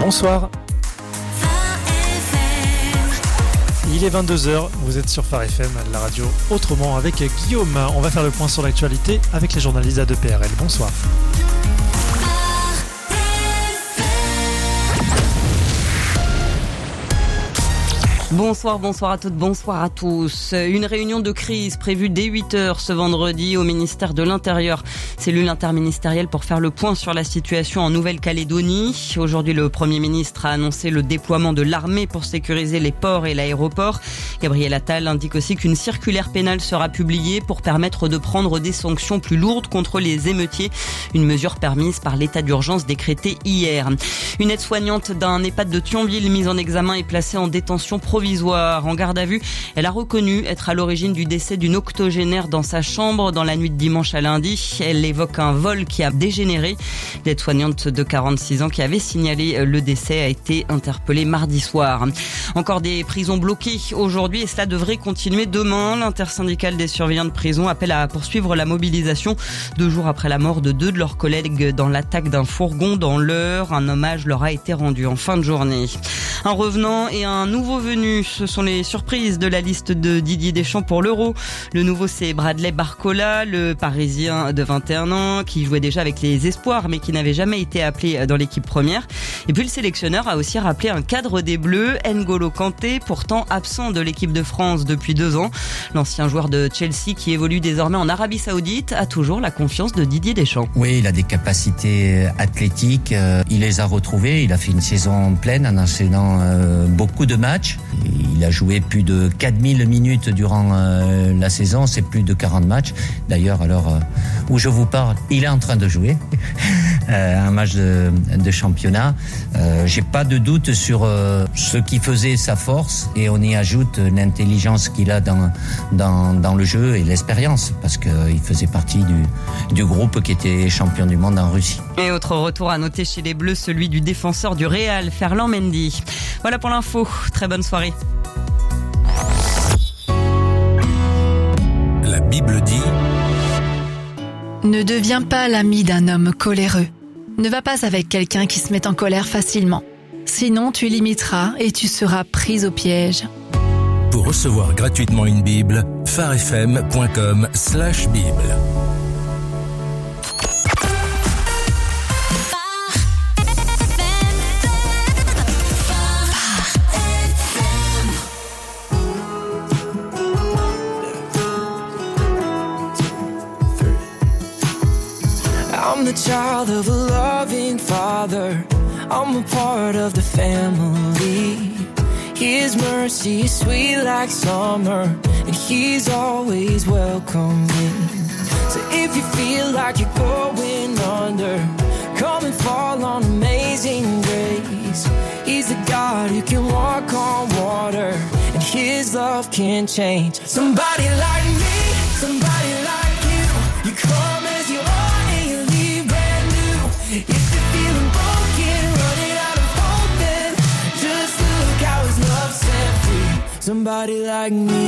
Bonsoir. Il est 22h, vous êtes sur Phare FM, la radio autrement avec Guillaume. On va faire le point sur l'actualité avec les journalistes d'ADPRL. Bonsoir. Bonsoir à toutes, bonsoir à tous. Une réunion de crise prévue dès 8h ce vendredi au ministère de l'Intérieur. Cellule interministérielle pour faire le point sur la situation en Nouvelle-Calédonie. Aujourd'hui, le Premier ministre a annoncé le déploiement de l'armée pour sécuriser les ports et l'aéroport. Gabriel Attal indique aussi qu'une circulaire pénale sera publiée pour permettre de prendre des sanctions plus lourdes contre les émeutiers. Une mesure permise par l'état d'urgence décrété hier. Une aide-soignante d'un EHPAD de Thionville mise en examen est placée en détention provisoire. En garde à vue, elle a reconnu être à l'origine du décès d'une octogénaire dans sa chambre dans la nuit de dimanche à lundi. Elle évoque un vol qui a dégénéré. L'aide-soignante de 46 ans qui avait signalé le décès a été interpellée mardi soir. Encore des prisons bloquées aujourd'hui et cela devrait continuer demain. L'intersyndicale des surveillants de prison appelle à poursuivre la mobilisation 2 jours après la mort de 2 de leurs collègues dans l'attaque d'un fourgon dans l'Eure. Un hommage leur a été rendu en fin de journée. Un revenant et un nouveau venu. Ce sont les surprises de la liste de Didier Deschamps pour l'Euro. Le nouveau, c'est Bradley Barcola, le Parisien de 21 ans, qui jouait déjà avec les espoirs, mais qui n'avait jamais été appelé dans l'équipe première. Et puis le sélectionneur a aussi rappelé un cadre des Bleus, N'Golo Kanté, pourtant absent de l'équipe de France depuis 2 ans. L'ancien joueur de Chelsea, qui évolue désormais en Arabie Saoudite, a toujours la confiance de Didier Deschamps. Oui, il a des capacités athlétiques. Il les a retrouvées. Il a fait une saison pleine en enchaînant beaucoup de matchs. Il a joué plus de 4000 minutes durant la saison, c'est plus de 40 matchs. D'ailleurs, à l'heure où je vous parle, il est en train de jouer un match de championnat. J'ai pas de doute sur ce qui faisait sa force et on y ajoute l'intelligence qu'il a dans le jeu et l'expérience parce qu'il faisait partie du groupe qui était champion du monde en Russie. Et autre retour à noter chez les Bleus, celui du défenseur du Real, Ferland Mendy. Voilà pour l'info, très bonne soirée. La Bible dit: ne deviens pas l'ami d'un homme coléreux. Ne va pas avec quelqu'un qui se met en colère facilement. Sinon, tu l'imiteras et tu seras pris au piège. Pour recevoir gratuitement une Bible, pharefm.com/Bible. I'm the child of a loving father. I'm a part of the family. His mercy is sweet like summer, and he's always welcoming. So if you feel like you're going under, come and fall on Amazing Grace. He's the God who can walk on water, and his love can change. Somebody like me, somebody like you. You come as you are. If you're feeling broken, running out of hope, then just look how his love set free. Somebody like me.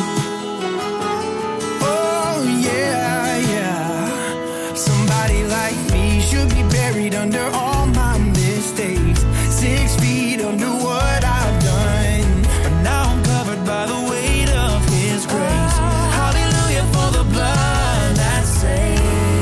Oh yeah, yeah. Somebody like me should be buried under all my mistakes. 6 feet under what I've done, but now I'm covered by the weight of his grace. Hallelujah for the blood that saves.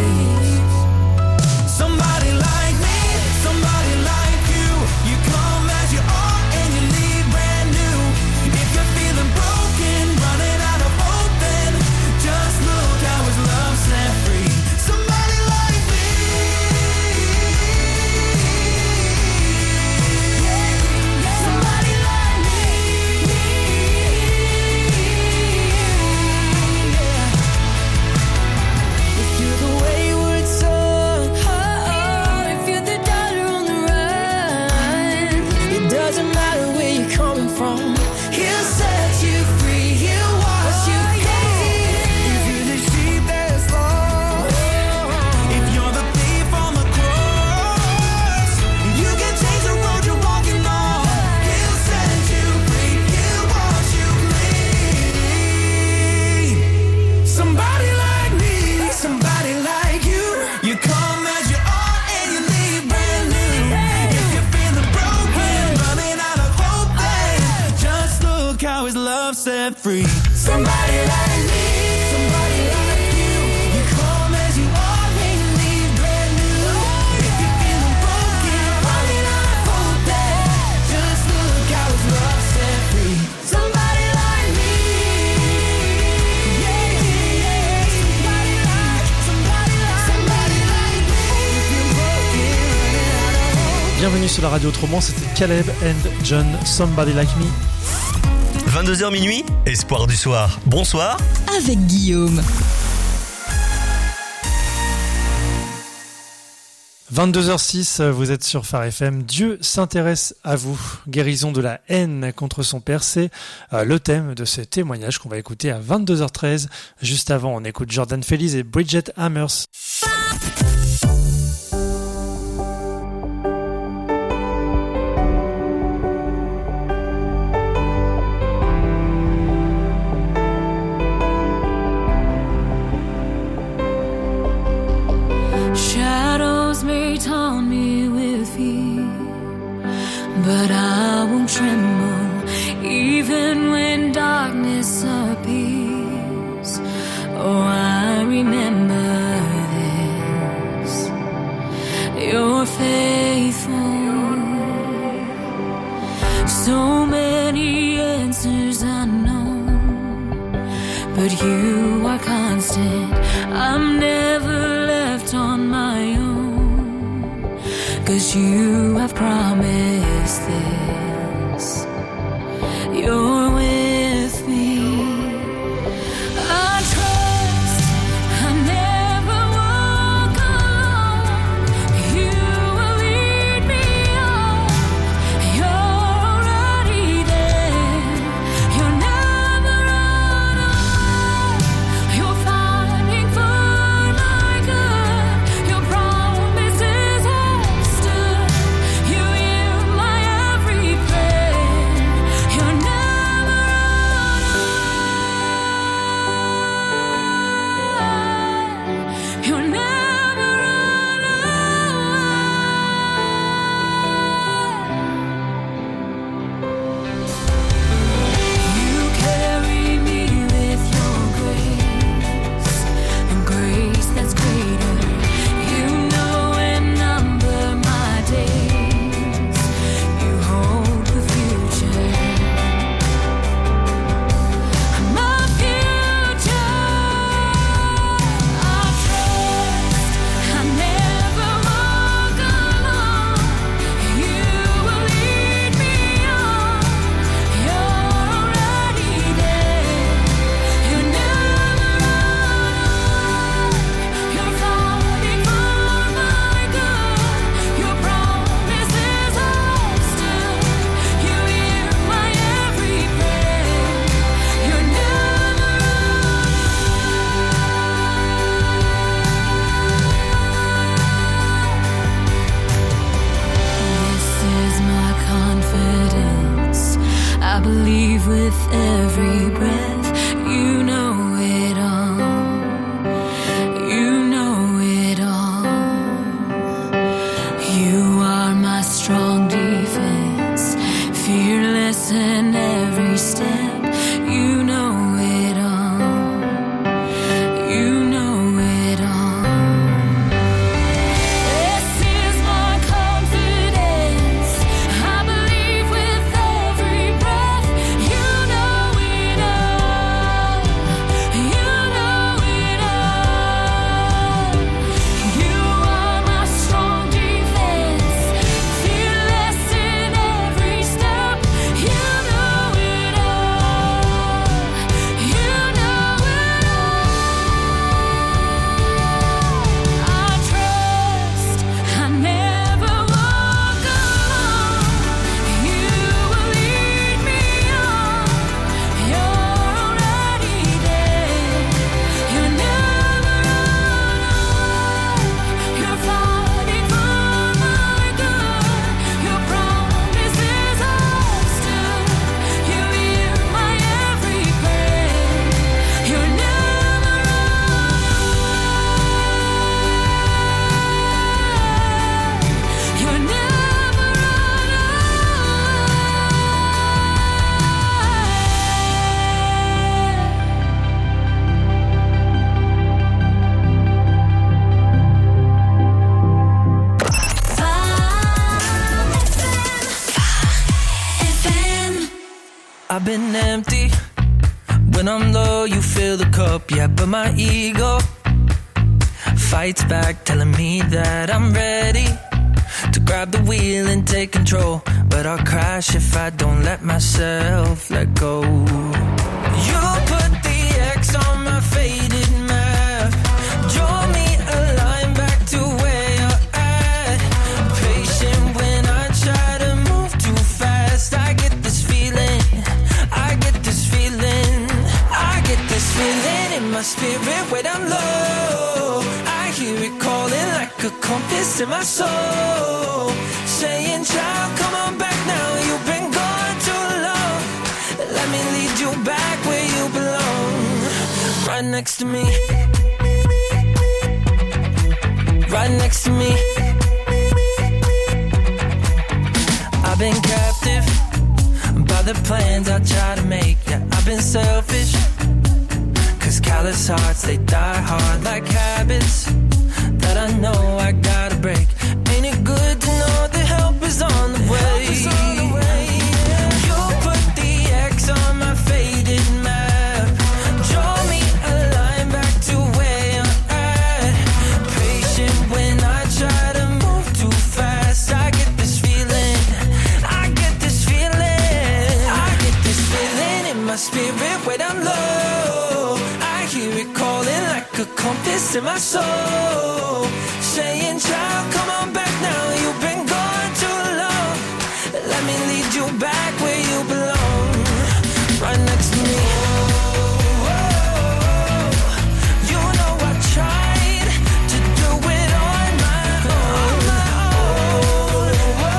Somebody like me, somebody like you. You come as you are and you leave brand new. If you're feeling broken, running out of hope, then just look how his love set free. Somebody like me. set free. Somebody like me, somebody like you. You come as you are and leave brand new. If you're feeling broken, running out of hope, then just look how his love set free. Somebody like me, yeah, yeah, yeah. Somebody like me. If you're broken, running out of hope. Bienvenue sur la radio Autrement, c'était Caleb and John, Somebody Like Me. 22h minuit, Espoir du soir. Bonsoir. Avec Guillaume. 22h06, vous êtes sur Phare FM. Dieu s'intéresse à vous. Guérison de la haine contre son père, c'est le thème de ce témoignage qu'on va écouter à 22h13. Juste avant, on écoute Jordan Feliz et Bridget Hammers. Shadows may taunt me with fear, but I won't tremble even when darkness appears. Oh, I remember this. You're faithful. So many answers unknown, but you are constant. I'm never left on my own, 'cause you have promised this. You're with me. I trust I never walk alone. You will lead me on. You're already there. You'll never run away. You're fighting for my good. Your promises have stood. You hear my every prayer. You'll never run away. You'll never run away. You carry me with your grace, and grace that's greater. You know and number my days. You hold the future. My future. I trust I never walk alone. You will lead me on. You're already there. You'll never run away. You're fighting for my good. Your promises have stood. You hear my every prayer. You'll never run away. This is my confidence. I believe with every breath. You know it all. You know it all. You are my strong defense, fearless in every step. You know it all. You know it all. This is my confidence. I believe with every breath. You know it all. You know it all. You are my strong defense, I've been empty. When I'm low, you fill the cup, yeah, but my ego fights back, telling me that I'm ready to grab the wheel and take control. But I'll crash if I don't let myself let go. You put the X on my faded map, draw me a line back to where you're at. Patient when I try to move too fast. I get this feeling, I get this feeling, I get this feeling in my spirit when I'm low. I hear it calling like a compass in my soul, saying, child, come on back now. You've been gone too long. Let me lead you back where you belong. Right next to me, right next to me. I've been captive by the plans I try to make. Yeah, I've been selfish, cause callous hearts, they die hard like habits that I know I gotta break. Ain't it good to know the help is on the way? You put the X on my faded map, draw me a line back to where you're at. Patient when I try to move too fast. I get this feeling, I get this feeling, I get this feeling in my spirit when I'm low. I hear it calling like a compass in my soul, saying, child, come on back now. You've been gone too long. Let me lead you back where you belong. Right next to me. You know I tried to do it on my own.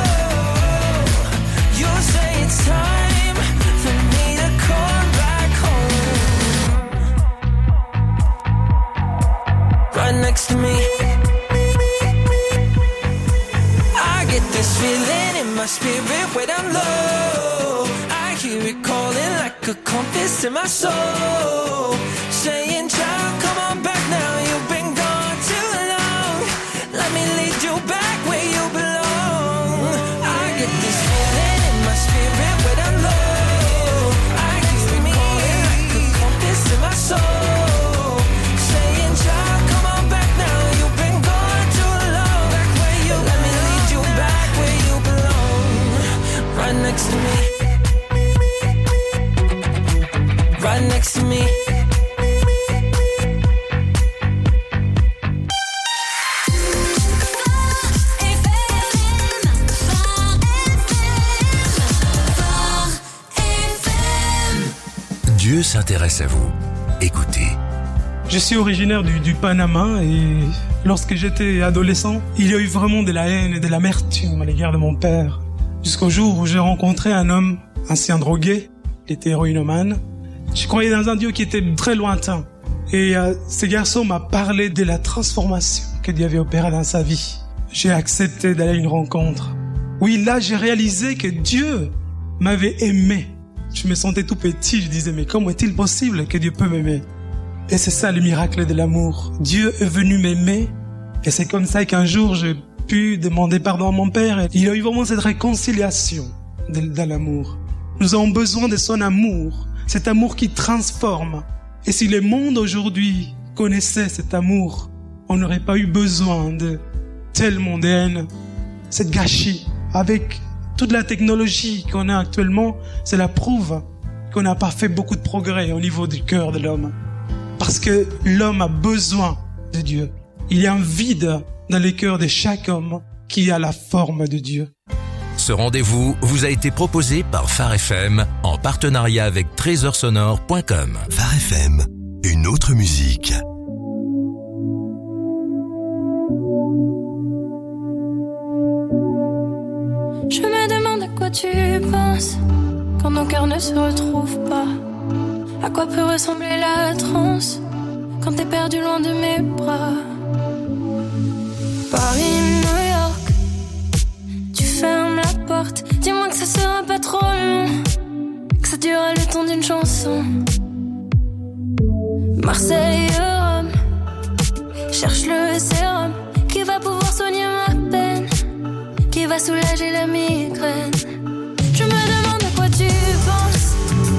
You say it's time for me to come back home. Right next to me. This feeling in my spirit when I'm low. I hear it calling like a compass in my soul, saying, child, come on back now. You've been gone too long. Let me lead you back where you belong. I get this feeling in my spirit when I'm low. I hear it calling like a compass in my soul, saying, child, come on back now. You've been gone too long. Back where you let me lead you back where you belong. Right next to me. Right next to me. Dieu s'intéresse à vous. Écoutez. Je suis originaire du Panama et lorsque j'étais adolescent, il y a eu vraiment de la haine et de l'amertume à l'égard de mon père. Jusqu'au jour où j'ai rencontré un homme, ancien drogué, il était héroïnomane. Je croyais dans un Dieu qui était très lointain. Et ce garçon m'a parlé de la transformation que Dieu avait opérée dans sa vie. J'ai accepté d'aller à une rencontre. Oui, là, j'ai réalisé que Dieu m'avait aimé. Je me sentais tout petit, je disais, mais comment est-il possible que Dieu peut m'aimer? Et c'est ça le miracle de l'amour. Dieu est venu m'aimer. Et c'est comme ça qu'un jour, j'ai pu demander pardon à mon père. Et il y a eu vraiment cette réconciliation dans l'amour. Nous avons besoin de son amour. Cet amour qui transforme. Et si le monde aujourd'hui connaissait cet amour, on n'aurait pas eu besoin de tellement de haine. C'est gâchis. Avec toute la technologie qu'on a actuellement, cela prouve qu'on n'a pas fait beaucoup de progrès au niveau du cœur de l'homme. Parce que l'homme a besoin de Dieu. Il y a un vide dans le cœur de chaque homme qui a la forme de Dieu. Ce rendez-vous vous a été proposé par Phare FM en partenariat avec trésorsonore.com. Phare FM, une autre musique. Je me demande à quoi tu penses quand nos cœurs ne se retrouvent pas. À quoi peut ressembler la transe quand t'es perdu loin de mes bras. Paris, New York, tu fermes la porte. Dis-moi que ça sera pas trop long, que ça durera le temps d'une chanson. Marseille, Rome, cherche le sérum qui va pouvoir soigner ma peine, qui va soulager la migraine. Je me demande à quoi tu penses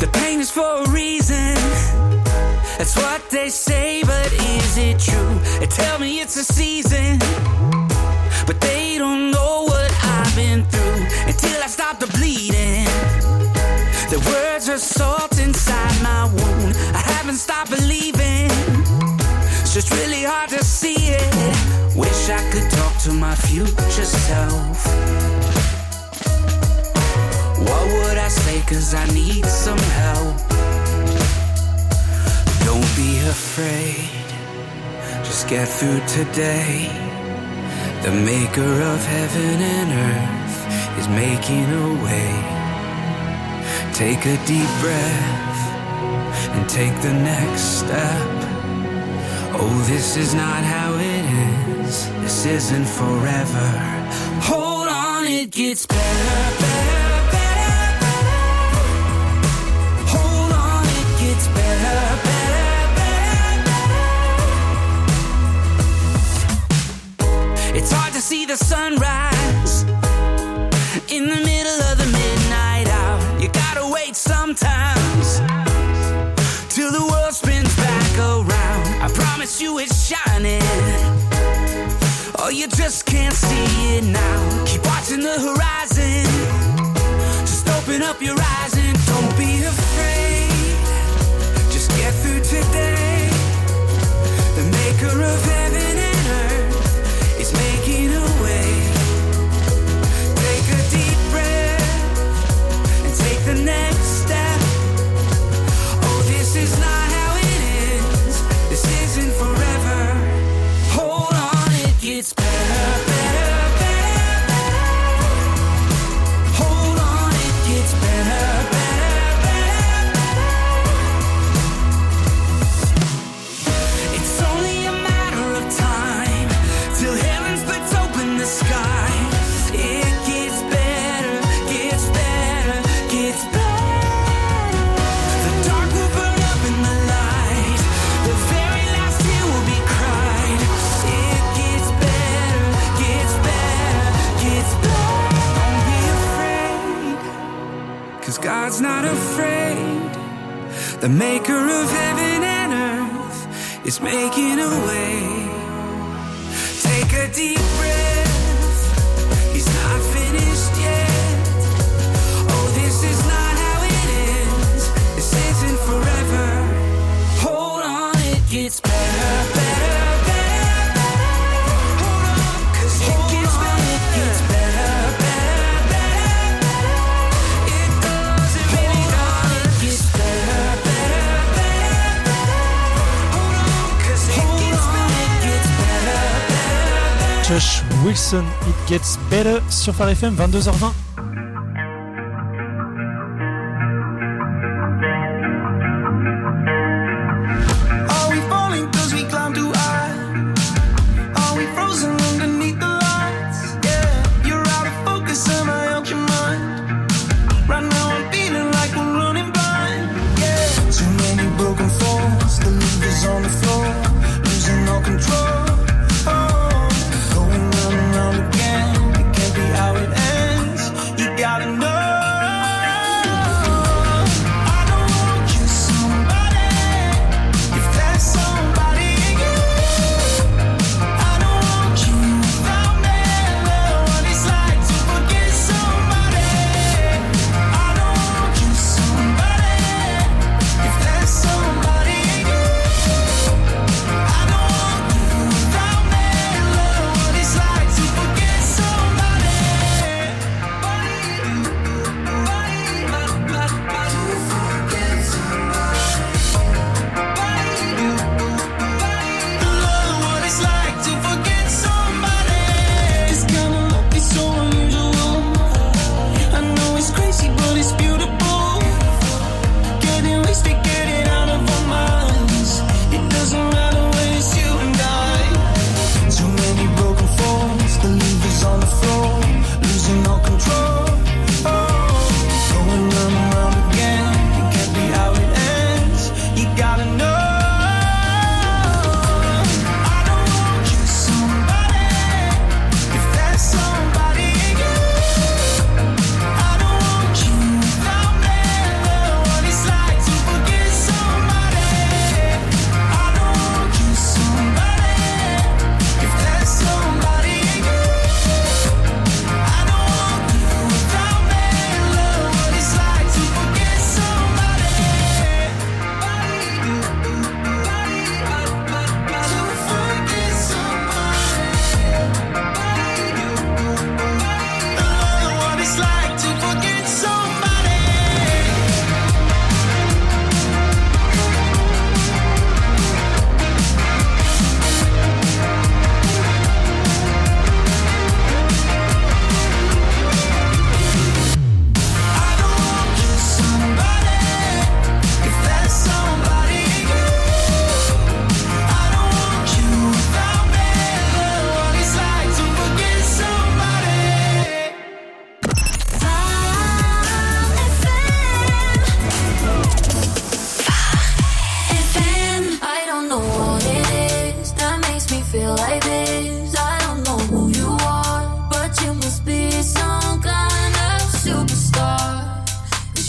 The pain is for a reason. That's what they say, but is it true? They tell me it's a season, but they don't know what I've been through. Until I stop the bleeding, the words are salt inside my wound. I haven't stopped believing, it's just really hard to see it. Wish I could talk to my future self. What would I say, 'cause I need some help. Don't be afraid, just get through today. The maker of heaven and earth is making a way. Take a deep breath and take the next step. Oh, this is not how it is, this isn't forever. Hold on, it gets better, better, better, better. Hold on, it gets better, better, better, better. It's hard to see the sunrise in the middle of the midnight hour. You gotta wait sometimes till the world spins back around. I promise you it's shining, oh, you just can't see it now. Keep watching the horizon, just open up your eyes and don't be afraid. Just get through today. The maker of heaven and earth is making a way. Take a deep breath and take the next step. Oh, this is not how it is, this isn't forever. Hold on, it gets better, better, better, better. Hold on, it gets better, better, better, better. It's only a matter of time till heaven splits open the sky. It gets better, gets better, gets better. The dark will burn up in the light, the very last tear will be cried. It gets better, gets better, gets better. Don't be afraid, 'cause God's not afraid. The maker of heaven and earth is making a way. Take a deep breath, he's not finished yet. Oh, this is not how it is, this isn't forever. Hold on, it gets better, better, better, better. Hold on, 'cause it gets better, it gets better, better, better, better. It does, it really does. It gets better, better, better, better. Hold on, 'cause it gets better, it gets better, better. Josh Wilson, It Gets Better sur Phare FM, 22h20. Are we falling 'cause we climb too high? Are we frozen underneath the lights? Yeah, you're out of focus, am I out your mind? Right now I'm feeling like we're running blind. Yeah, too many broken falls, the levers on the floor, losing all control. Oh, going round and round again, it can't be how it ends.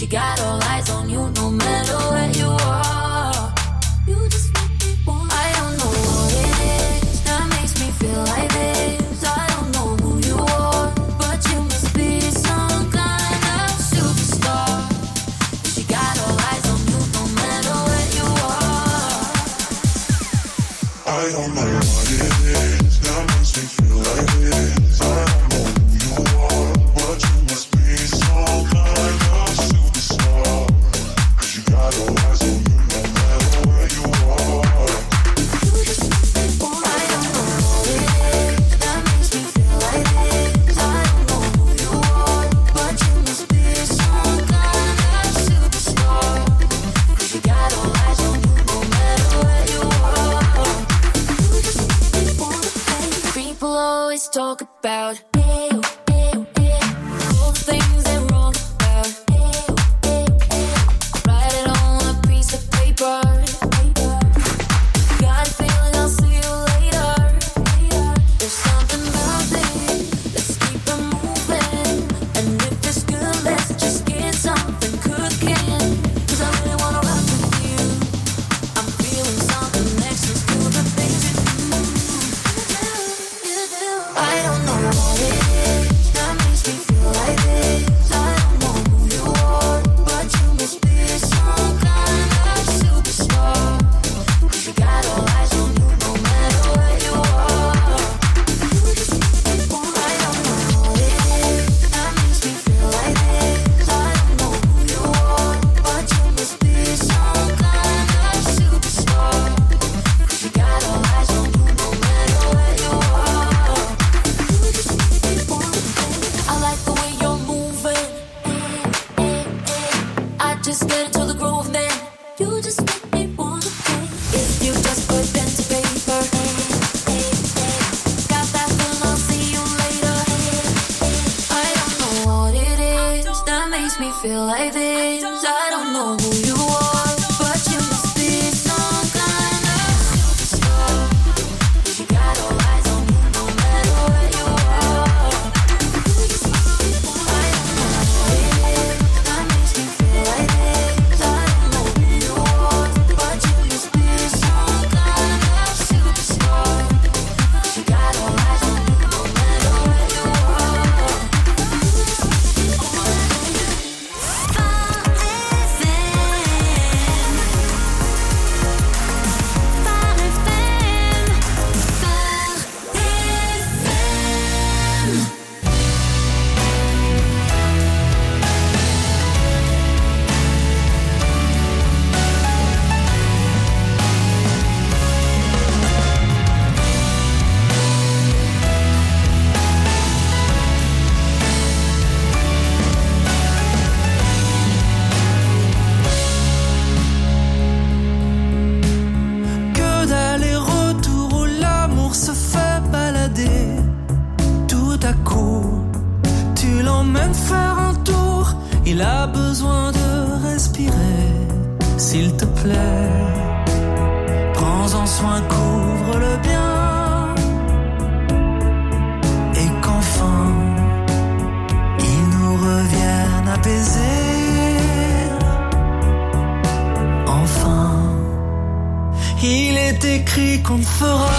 She got all eyes on you no matter where you are. You just make me want. I don't know what it is that makes me feel like this. I don't know who you are, but you must be some kind of superstar. She got all eyes on you no matter where you are. I don't know what it is that makes me feel like this. I don't know who you are, but you must be some kind of superstar. 'Cause you got all eyes on you no matter where you are. You just make me want. I don't know what it is that makes me feel like this. I don't know who you are, but you must be some kind of superstar. 'Cause you got all eyes on you no matter where you are. You just make me want. People always talk about all the things they're wrong about. Write it on a piece of paper. Got a feeling I'll see you later. There's something about this. Let's keep it moving. And if it's good, let's just get something cooking. 'Cause I really wanna rock with you. I'm feeling something next to the things you do. I don't know what it is that makes me feel like this. I don't know who you are, but you must be some kind of superstar. 'Cause you got all eyes on you no matter where you are. You just make me want. I don't know what it is that makes me feel like this. I don't know who you are, but you must be some kind of superstar. 'Cause you got all eyes on you no matter where you are. You just make me want. I like the way you're moving. I just get into the groove, man. You just make me want. If you just put pen to paper, got that feeling I'll see you later. I don't know what it is that makes me feel like this. I don't know who you are, but you must be some kind of superstar. You got all eyes on you no matter where you are. You just make me want. I don't know what it is that makes me feel like this. I don't know who you are, but you must be some kind of superstar. You got all eyes on you no matter where you are. You just make me want. Que d'aller-retour où l'amour se fait balader. Tout à coup, tu l'emmènes faire un tour. Il a besoin de respirer. S'il te plaît, prends-en soin, couvre-le bien. Et qu'enfin, il nous revienne apaisés. Enfin, il est écrit qu'on ne fera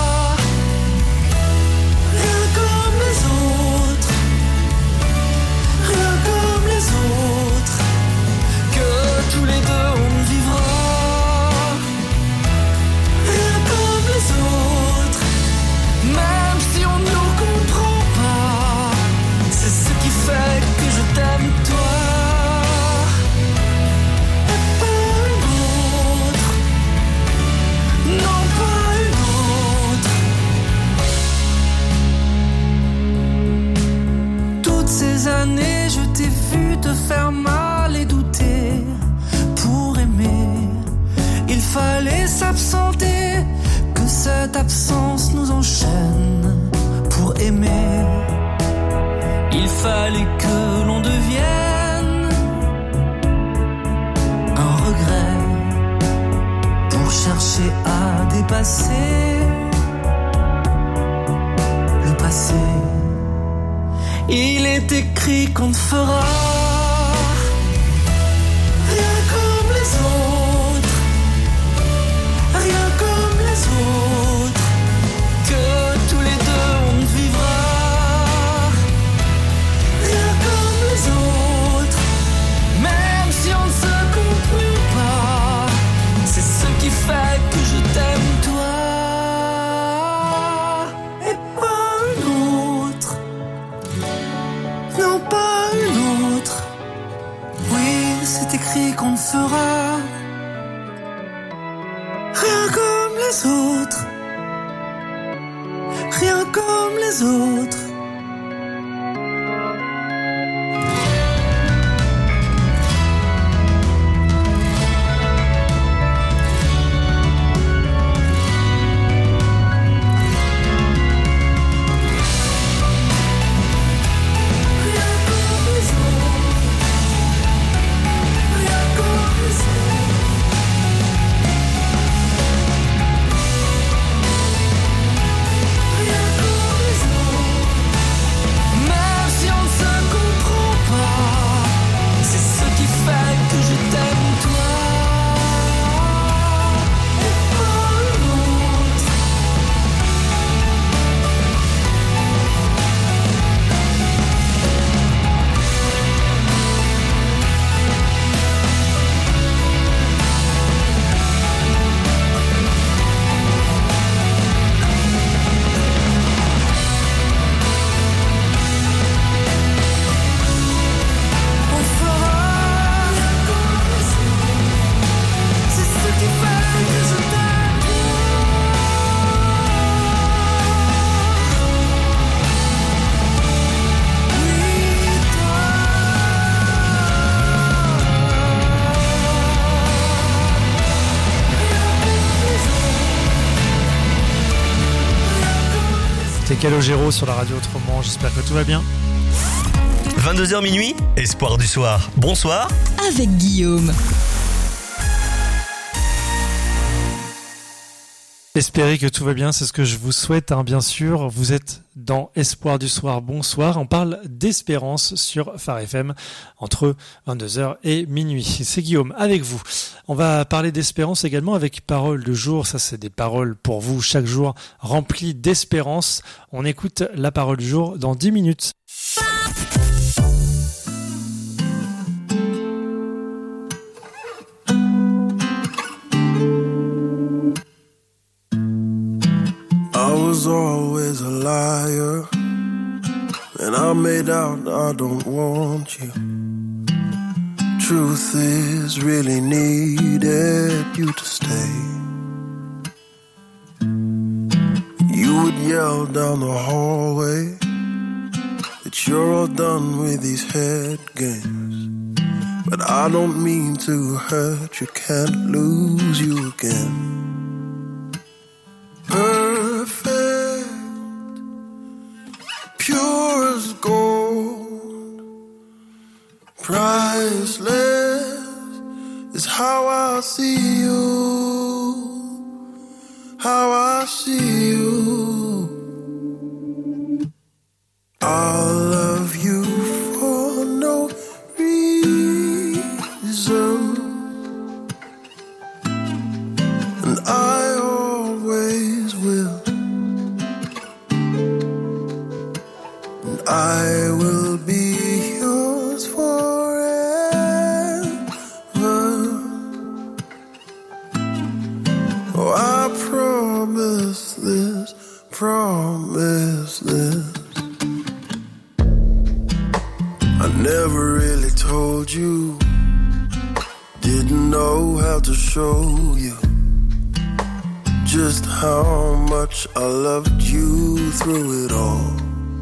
rien comme les autres, rien comme les autres, que tous les deux on ne vivra rien comme les autres, même si on ne nous comprend pas. C'est ce qui fait que je t'aime toi. Et pas une autre. Non, pas une autre. Toutes ces années, je t'ai vu te faire mal et douter. Pour aimer, il fallait s'absenter. Que cette absence nous enchaîne. Pour aimer, il fallait que l'on devienne un regret. Pour chercher à dépasser le passé. Il est écrit qu'on ne fera c'est écrit qu'on ne sera rien comme les autres, rien comme les autres. Calogero sur la radio autrement, j'espère que tout va bien. 22h minuit, Espoir du soir. Bonsoir. Avec Guillaume. Espérez que tout va bien, c'est ce que je vous souhaite, hein, bien sûr. Vous êtes dans Espoir du soir, bonsoir. On parle d'espérance sur Phare FM entre 22h et minuit. C'est Guillaume avec vous. On va parler d'espérance également avec Paroles du jour. Ça, c'est des paroles pour vous chaque jour remplies d'espérance. On écoute la parole du jour dans 10 minutes. I was always a liar, and I made out I don't want you. Truth is really needed you to stay. You would yell down the hallway that you're all done with these head games. But I don't mean to hurt you, can't lose you again. Perfect, pure as gold, priceless is how I see you, how I see you. I'll love you for no reason, and I always will, and I will be yours forever. Oh, I promise this, promise this. I never really told you, didn't know how to show you just how much I loved you through it all.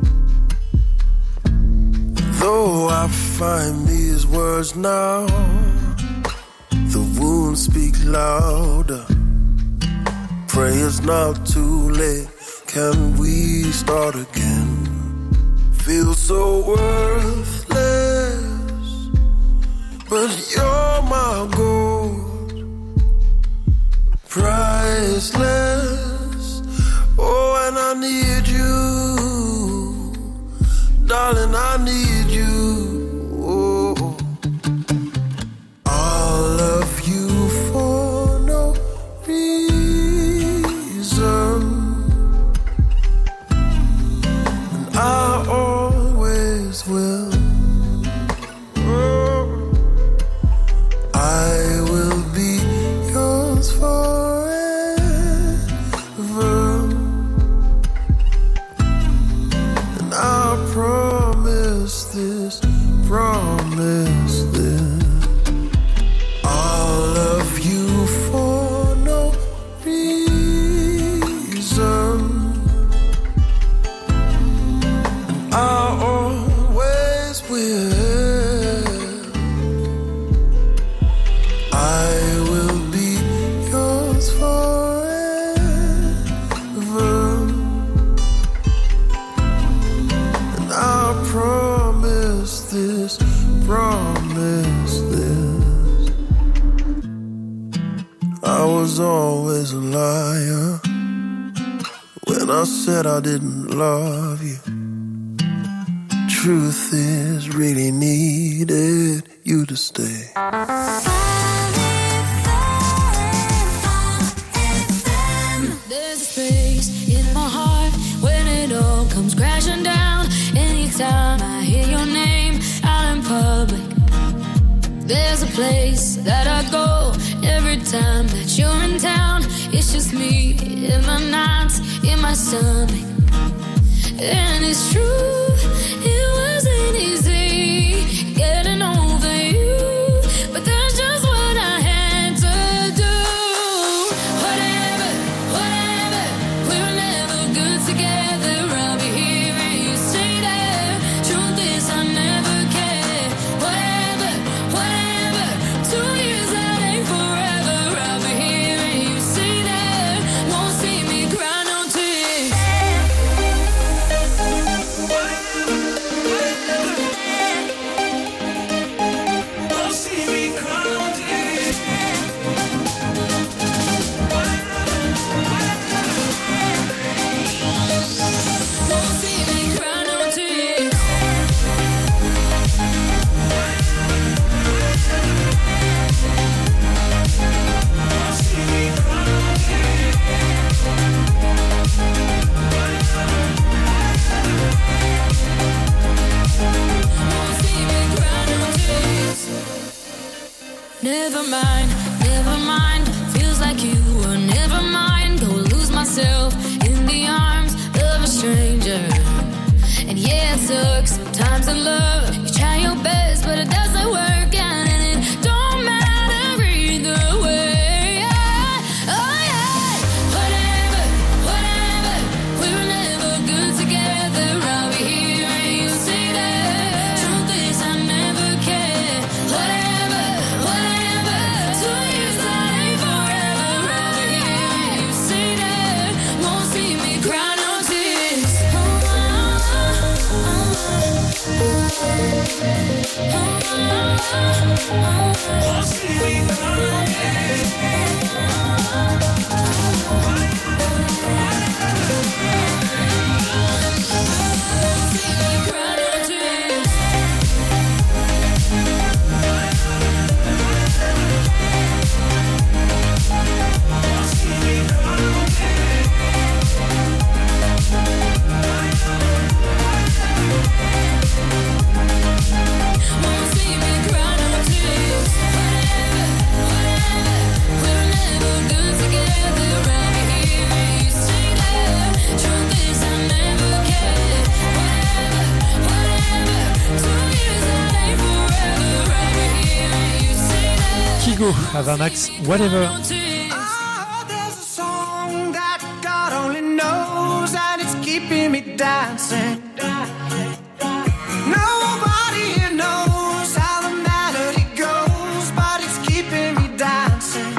Though I find these words now, the wounds speak louder. Pray it's not too late, can we start again? Feel so worthless, but you're my gold, priceless. Oh, and I need you, darling, I need you. Oh, I'll love you for no reason, and I always will. Oh, I will be yours forever. I will be yours forever. And I promise this. I was always a liar when I said I didn't love you. Truth is, really needed you to stay. There's a space in my heart when it all comes crashing down. Anytime I hear your name out in public, there's a place that I go every time that you're in town. It's just me in my nights, in my stomach. And it's true, it wasn't easy getting over you, but that's just what I had to do. Whatever, whatever, we were never good together. I'll be here and you stay there. Truth is, I never cared. Whatever, whatever, 2 years that ain't forever. I'll be here and you stay there. Won't see me cry no tears. Won't see me cry no tears. Won't see me cry no tears. Never mind, never mind. Feels like you were never mine. Go lose myself in the arms of a stranger. And yeah, it sucks sometimes in love. You try your best, but it doesn't work out, and it don't matter either way. Oh yeah, whatever, whatever. We were never good together. I'll be here and you stay there. Truth is, I never cared. Whatever, whatever. 2 years that ain't forever. I'll be here and you stay there. Won't see me cry no tears. Won't see me cry no Kigo, Avermax, Whatever. There's a song that God only knows, and it's keeping me dancing. Nobody here knows how the melody goes, but it's keeping me dancing.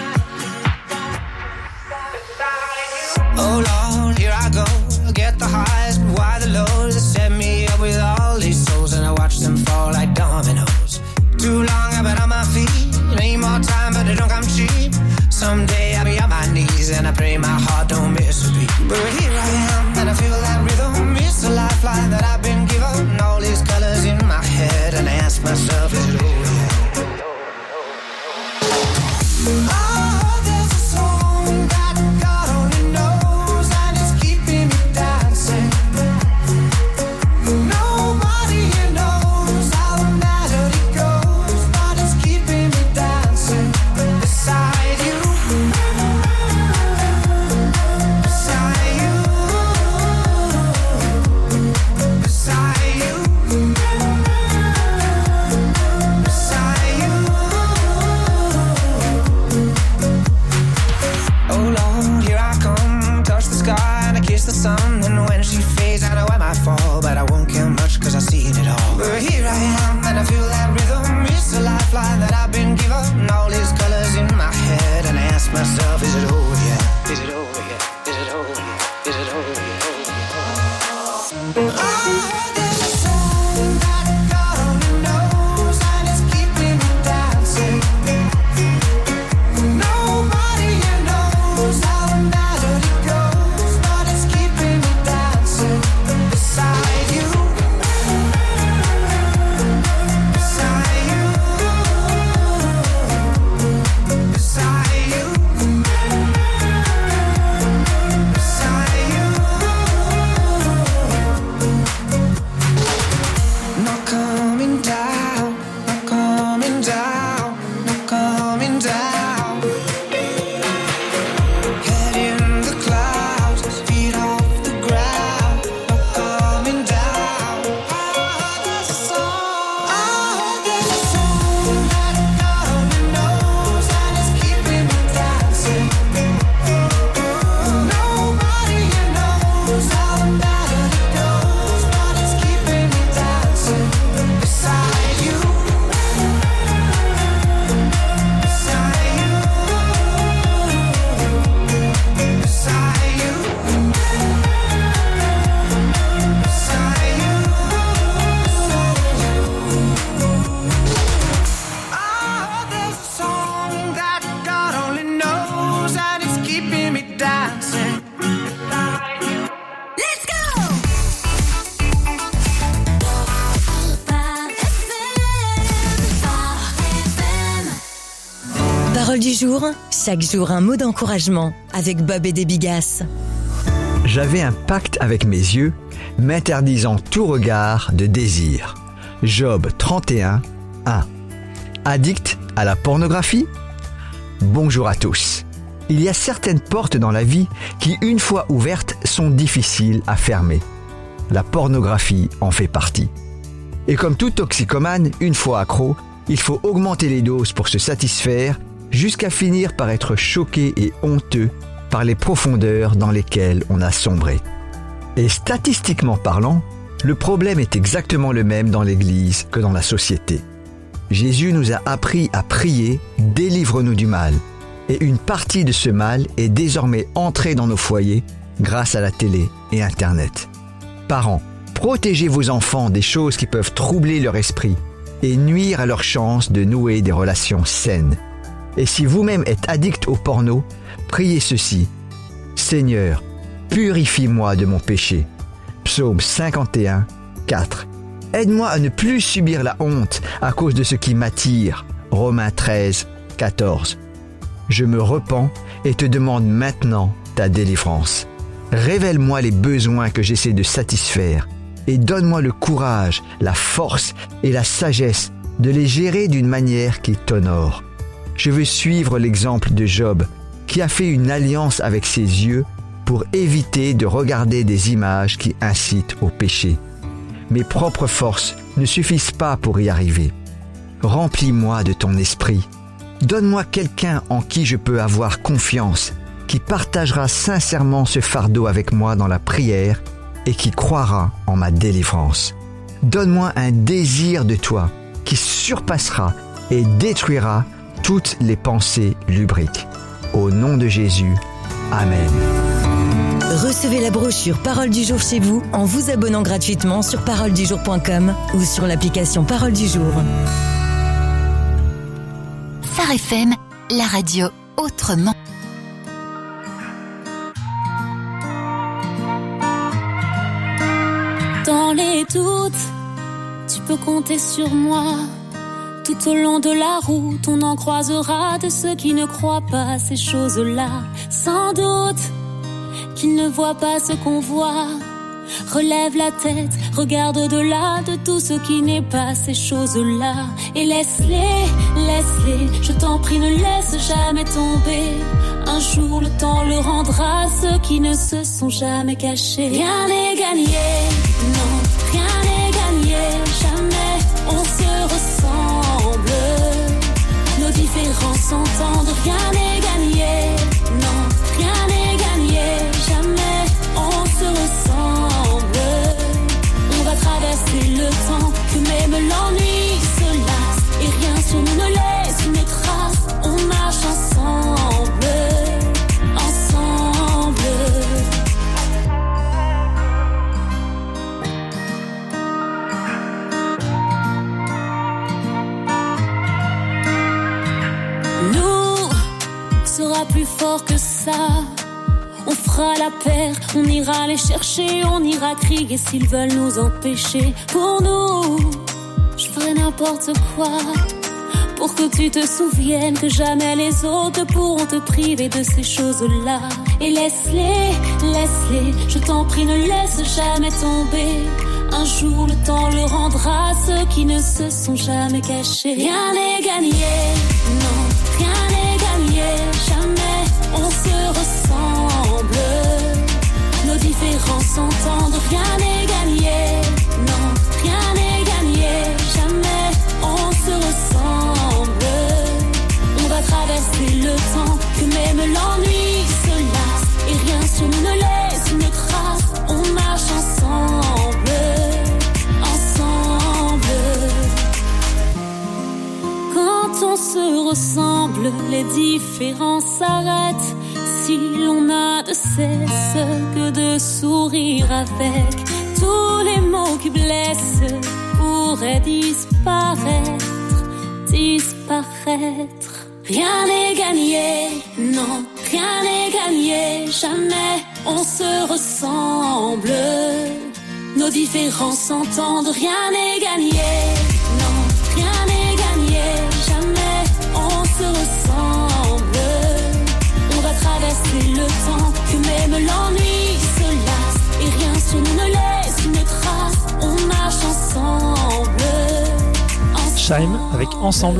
Oh Lord, here I go, get the highs, but why the lows? That set me up with all these souls, and I watch them fall like dominoes. Too long I've been on my feet. Need more time, but it don't come cheap. Someday I'll be on my knees, and I pray my heart don't miss a beat. But here I am, and I feel that rhythm. It's a lifeline that I've been Parole du jour, chaque jour un mot d'encouragement avec Bob et des Bigasses. J'avais un pacte avec mes yeux, m'interdisant tout regard de désir. Job 31, 1. Addict à la pornographie ? Bonjour à tous. Il y a certaines portes dans la vie qui, une fois ouvertes, sont difficiles à fermer. La pornographie en fait partie. Et comme tout toxicomane, une fois accro, il faut augmenter les doses pour se satisfaire jusqu'à finir par être choqué et honteux par les profondeurs dans lesquelles on a sombré. Et statistiquement parlant, le problème est exactement le même dans l'Église que dans la société. Jésus nous a appris à prier « Délivre-nous du mal ». Et une partie de ce mal est désormais entrée dans nos foyers grâce à la télé et Internet. Parents, protégez vos enfants des choses qui peuvent troubler leur esprit et nuire à leur chance de nouer des relations saines. Et si vous-même êtes addict au porno, priez ceci. Seigneur, purifie-moi de mon péché. Psaume 51, 4. Aide-moi à ne plus subir la honte à cause de ce qui m'attire. Romains 13, 14. Je me repens et te demande maintenant ta délivrance. Révèle-moi les besoins que j'essaie de satisfaire et donne-moi le courage, la force et la sagesse de les gérer d'une manière qui t'honore. Je veux suivre l'exemple de Job, qui a fait une alliance avec ses yeux pour éviter de regarder des images qui incitent au péché. Mes propres forces ne suffisent pas pour y arriver. Remplis-moi de ton esprit. Donne-moi quelqu'un en qui je peux avoir confiance, qui partagera sincèrement ce fardeau avec moi dans la prière et qui croira en ma délivrance. Donne-moi un désir de toi qui surpassera et détruira toutes les pensées lubriques. Au nom de Jésus, Amen. Recevez la brochure Parole du jour chez vous en vous abonnant gratuitement sur paroledujour.com ou sur l'application Parole du jour. Phare FM, la radio autrement. Dans les doutes, tu peux compter sur moi. Tout au long de la route, on en croisera de ceux qui ne croient pas à ces choses-là. Sans doute qu'ils ne voient pas ce qu'on voit. Relève la tête, regarde au-delà de tout ce qui n'est pas ces choses-là. Et laisse-les, je t'en prie, ne laisse jamais tomber. Un jour le temps le rendra à ceux qui ne se sont jamais cachés. Rien n'est gagné, non, rien n'est gagné. Jamais on se ressemble. Nos différences s'entendent, rien n'est gagné, non, rien n'est gagné. Jamais on se ressemble. On va traverser le temps, que même l'ennui se lasse. Et rien sur nous ne laisse une trace. On marche ensemble, ensemble. Nous, on sera plus fort que ça. On fera la paire, on ira les chercher, on ira crier s'ils veulent nous empêcher. Pour nous, je ferai n'importe quoi pour que tu te souviennes que jamais les autres pourront te priver de ces choses-là. Et laisse-les, je t'en prie, ne laisse jamais tomber. Un jour le temps le rendra à ceux qui ne se sont jamais cachés. Rien n'est gagné, non, rien n'est gagné. Jamais on se ressemble. Nos différences s'entendent, rien n'est gagné, non, rien n'est gagné. Jamais on se ressemble. On va traverser le temps, que même l'ennui se lasse. Et rien sur nous ne laisse une trace. On marche ensemble, ensemble. Quand on se ressemble, les différences s'arrêtent. Si l'on n'a de cesse que de sourire avec, tous les mots qui blessent pourraient disparaître. Rien n'est gagné, non, rien n'est gagné. Jamais on se ressemble. Nos différences s'entendent, rien n'est gagné, non, rien n'est gagné. Jamais on se ressemble. Scheim avec Ensemble.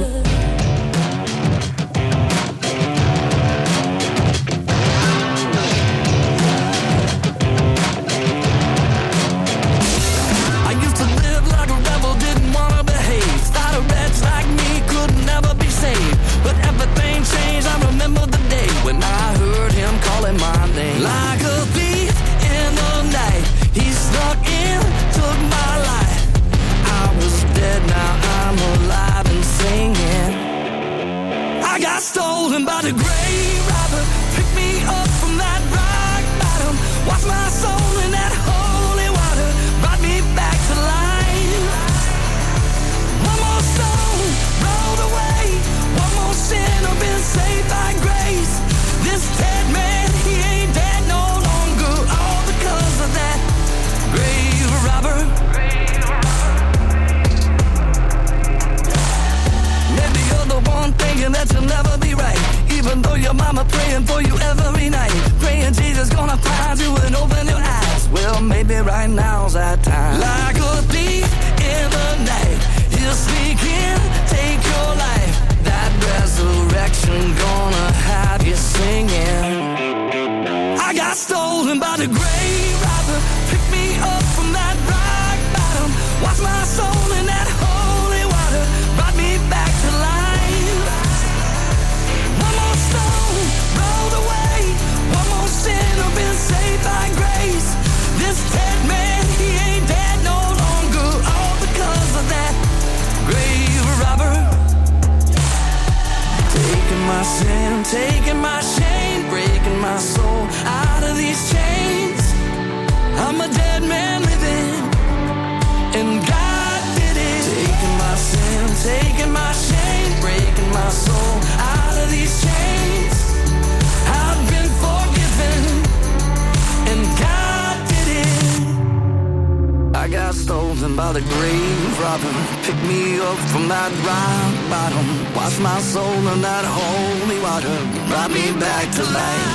Taking my shame, breaking my soul out of these chains. I'm a dead man living, and God did it. Taking my sin, taking my shame, breaking my soul out of these chains. I've been forgiven, and God did it. I got stolen by the grave robber, picked me up from that rock bottom, washed my soul in that holy water, brought me back to life.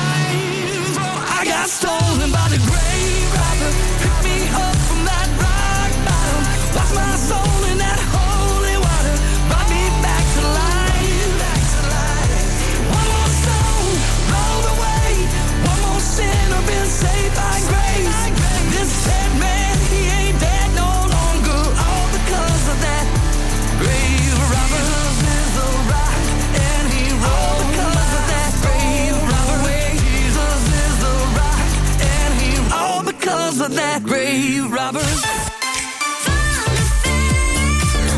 I got stolen by the grave robber, picked me up from that rock bottom, washed my soul in that holy water, brought me back to life. One more stone rolled away, one more sinner been saved by grace. This dead man, he ain't dead no longer, all because of that grave robber. Jesus is a rock, and he rolled because of that grave robber. Jesus is a rock, and he all because of that grave robber.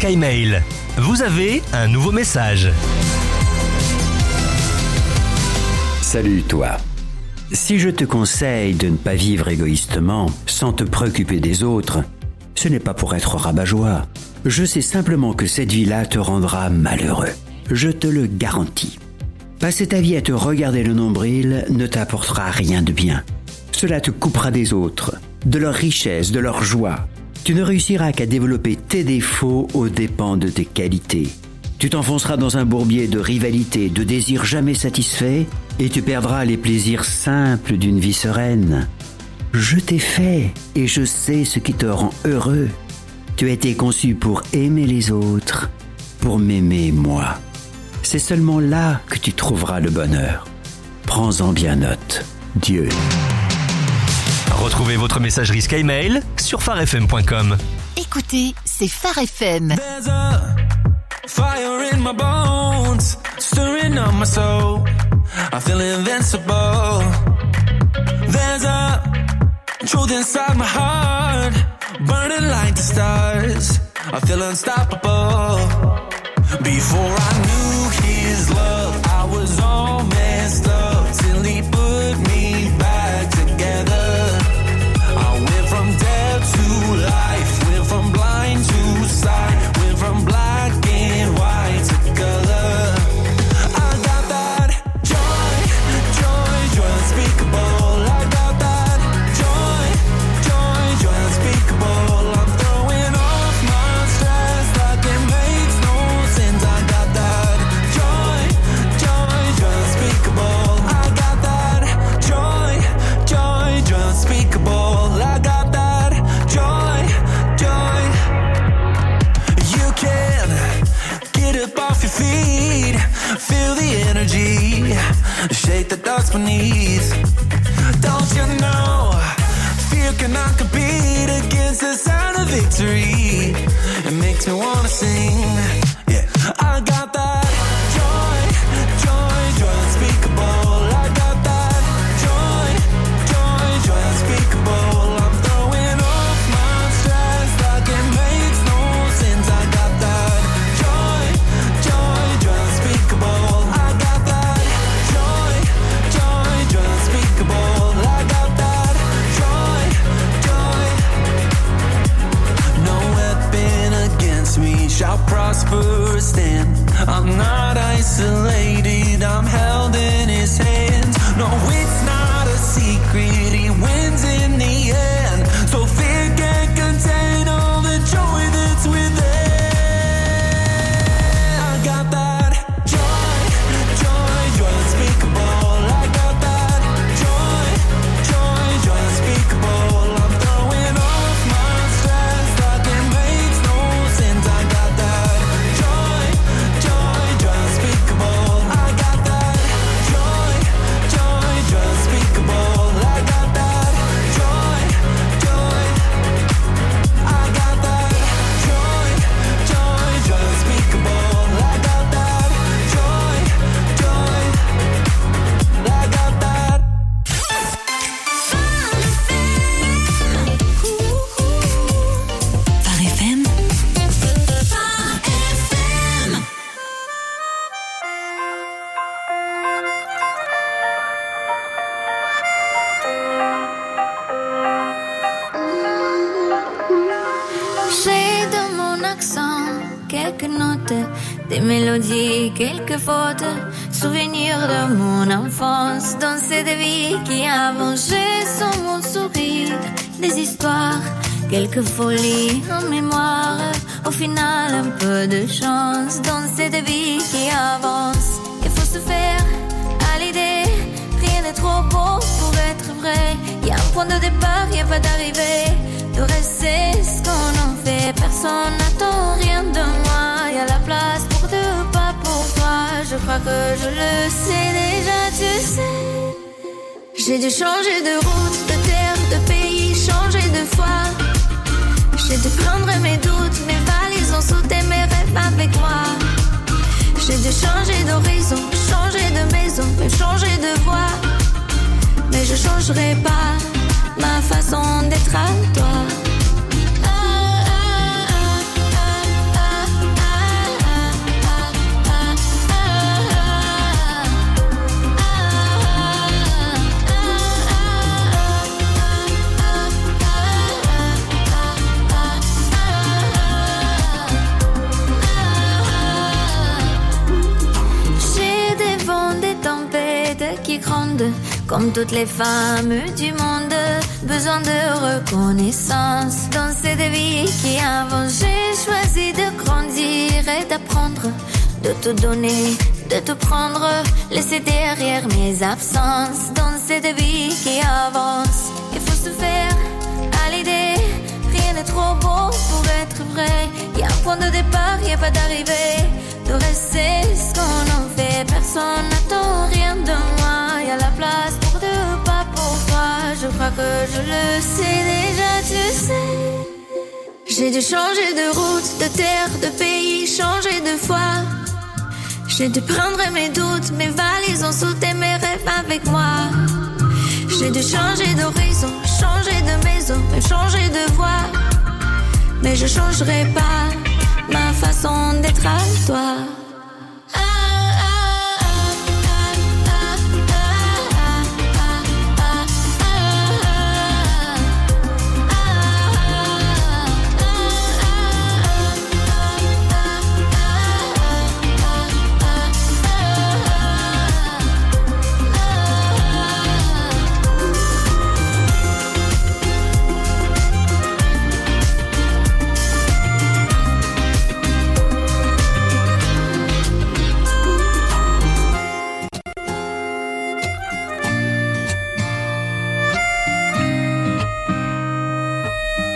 SkyMail. Vous avez un nouveau message. Salut toi. Si je te conseille de ne pas vivre égoïstement, sans te préoccuper des autres, ce n'est pas pour être rabat-joie. Je sais simplement que cette vie-là te rendra malheureux. Je te le garantis. Passer ta vie à te regarder le nombril ne t'apportera rien de bien. Cela te coupera des autres, de leur richesse, de leur joie. Tu ne réussiras qu'à développer tes défauts aux dépens de tes qualités. Tu t'enfonceras dans un bourbier de rivalité, de désirs jamais satisfaits, et tu perdras les plaisirs simples d'une vie sereine. Je t'ai fait, et je sais ce qui te rend heureux. Tu as été conçu pour aimer les autres, pour m'aimer moi. C'est seulement là que tu trouveras le bonheur. Prends-en bien note. Dieu. Retrouvez votre messagerie SkyMail sur farfm.com. Écoutez, c'est Phare FM. There's a fire in my bones, stirring up my soul. I feel invincible. There's a truth inside my heart, burning like the stars. I feel unstoppable. Before I knew his love, I was all messed up till he put me back together. I went from dead to life, went from blind to sight, went from black and white to color. I got that joy, joy, joy unspeakable. I got that joy, joy, joy unspeakable. I'm throwing off my stress like it makes no sense. I got that joy, joy, joy unspeakable. I got that joy, joy, joy unspeakable. I got that joy, joy. You can get up off your feet, feel the energy, shake the dust beneath. Don't you know, fear cannot compete against the sound of victory. It makes me wanna sing. Yeah, I got that joy, joy, joy unspeakable. I got that joy, joy, joy unspeakable. I'm throwing off my stress like it makes no sense. I got that joy, joy, joy unspeakable. I got that joy, joy, joy unspeakable. I got that joy, joy. No weapon against me shall prosper or stand. I'm not isolated, I'm held in his hands. No, it's not a secret, he wins in the end. So fear can't contain all the joy that's within. I got that joy, joy, joy unspeakable. I got that joy, joy, joy unspeakable. I'm throwing off my stress like it makes no sense. I got that joy, joy, joy unspeakable. I got that joy, joy, joy unspeakable. I got that joy, joy. I got that joy, joy, joy unspeakable. I got that joy, joy. I got that. Phare FM. J'ai dans mon accent quelques notes, des mélodies, quelques fautes, souvenirs de mon enfance, dans cette vie qui avance. J'ai sur mon sourire des histoires, quelques folies en mémoire. Au final, un peu de chance dans cette vie qui avance. Il faut se faire à l'idée, rien n'est trop beau pour être vrai. Y a un point de départ, y a pas d'arrivée. Le reste c'est ce qu'on en fait. Personne n'attend rien de moi. Y a la place pour deux, pas pour toi. Je crois que je le sais déjà, tu sais. J'ai dû changer de route, de terre, de pays, changer de foi. J'ai dû prendre mes doutes, mes valises ont sauté mes rêves avec moi. J'ai dû changer d'horizon, changer de maison, même changer de voix. Mais je changerai pas ma façon d'être à toi. monde, comme toutes les femmes du monde, besoin de reconnaissance. Dans cette vie qui avance, j'ai choisi de grandir et d'apprendre, de te donner, de te prendre, laisser derrière mes absences. Dans cette vie qui avance, il faut se faire à l'idée, rien n'est trop beau pour être vrai. Y a un point de départ, y a pas d'arrivée. De rester ce qu'on en fait, personne n'attend rien de moi. Y a la place pour deux, pas pour toi. Je crois que je le sais déjà, tu sais. J'ai dû changer de route, de terre, de pays, changer de foi. J'ai dû prendre mes doutes, mes valises en sauté mes rêves avec moi. J'ai dû changer d'horizon, changer de maison, même changer de voix. Mais je changerai pas ma façon d'être à toi.